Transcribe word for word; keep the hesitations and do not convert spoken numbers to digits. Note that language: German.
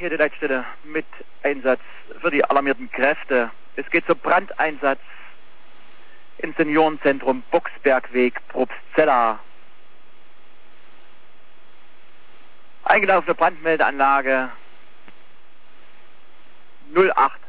hier die Leitstelle mit Einsatz für die alarmierten Kräfte. Es geht zum Brandeinsatz im Seniorenzentrum Boxbergweg, Probstzella. Eingelaufene Brandmeldeanlage null acht